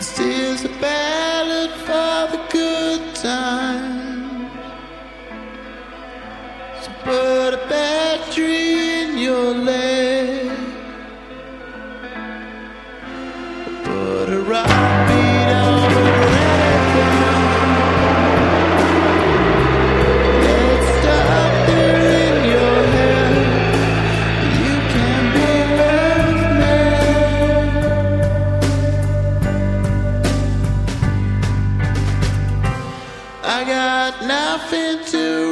Steals a ballad for the good times. So put a battery in your leg. Put a rock beat on the record. Let it stop there in your head. You can be with me. I got nothing to